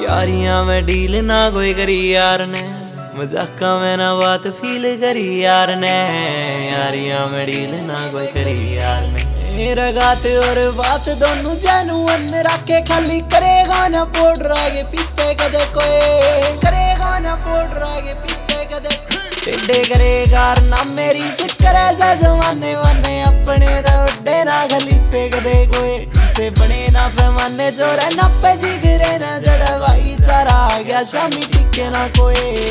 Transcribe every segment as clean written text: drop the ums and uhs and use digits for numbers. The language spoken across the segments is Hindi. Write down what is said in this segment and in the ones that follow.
यारियां में डील ना कोई करी यार ने, मजाका में ना बात फील करी यार ने। यारियां में डील ना कोई करी यार ने। मेरा गात और बात दोनों जेनुइन रखे, खाली करेगा ना पाउडर आगे पीछे कदे कोई, करेगा ना पाउडर आगे पीछे कदे टेढ़े करेगा ना मेरी सिक्कर ऐसा जमाने वाने, अपने तो बड़े ना खलीफे कदे कोई, से बने ना पैमाने जोर है ना पे जिगरे ना जड़ा भाईचारा आ गया शामी टिके ना कोई।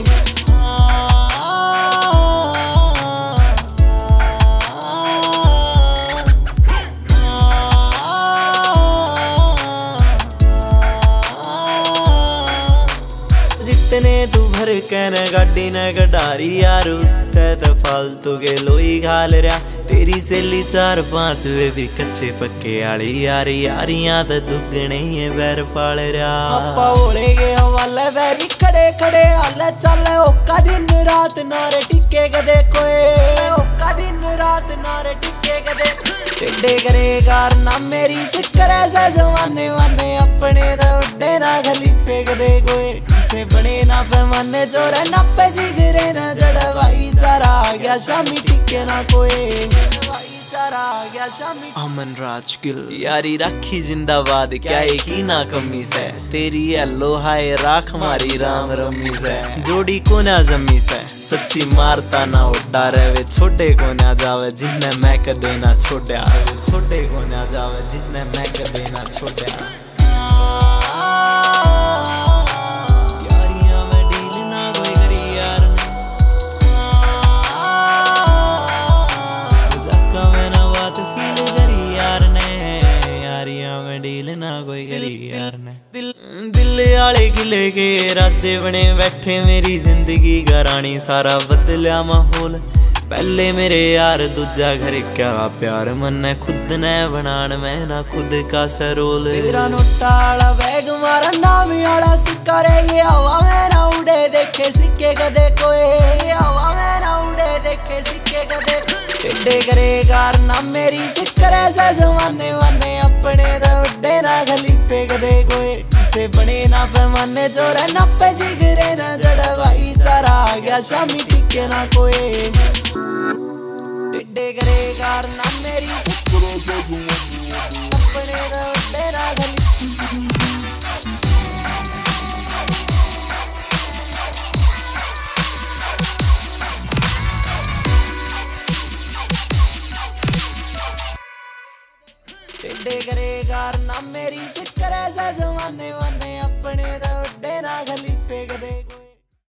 जितने तू भर के न गाड़ी न गडारी यार, उसते तो फालतू के लोई घाल रहा। तेरी सहेली 4-5 वे भी कच्चे पक्के आली यार, यारियां तो दुगने ही बैर पाल रहा। आपा ओले के हवाले बैरी खड़े खड़े हाले चले, ओका दिन रात नारे टिके कदे कोई, ओका दिन रात नारे टिके कदे टेढ़े करेगा ना मेरी सिक्कर ऐसा जमाने वाने, अपने तो बड़े ना खलीफे कदे कोई, से बने ना पैमाने जोर है ना पे जिगरे ना जड़ा भाईचारा आ गया शामी टिके ना कोई, भाईचारा आ गया शामी। अमन राजगिल यारी राखी जिंदाबाद, क्या एक ही ना कमी से, तेरी येलो हाय राख हमारी राम रमी से, जोड़ी को ना जमी से, सच्ची मारता ना उड़ा रहे, छोटे को ना जावे जिन्ने मैं कदे ना छोड़ा, छोटे को ना जावे जिन्ने मैं कदे ना छोड़ा। डील ना कोई करी यार ने। दिल आले किले के राजे बने बैठे, मेरी जिंदगी का रानी सारा बदलिया माहौल। पहले मेरे यार दूजा घर क्या प्यार, मन खुद ने बनान मैं ना खुद का सरोल। तेरा नोटा आला बैग मारा नाम आला सिक्का रे, ये हवा में ना उड़े देखे सिक्के कदे कोई, ये हवा में ना उड़े देखे सिक्के कदे टेढ़े करेगा ना मेरी सिक्कर ऐसा जमाने वाने, अपने तो बड़े ना खलीफे कदे कोई, से बने ना पैमाने जोर है ना पे जिगरे ना जड़ा भाईचारा आ गया शामी टिके ना कोई, टेढ़े करेगा ना मेरी सिक्कर ऐसा जमाने, अपने तो बड़े ना खलीफे। टेढ़े करेगा ना मेरी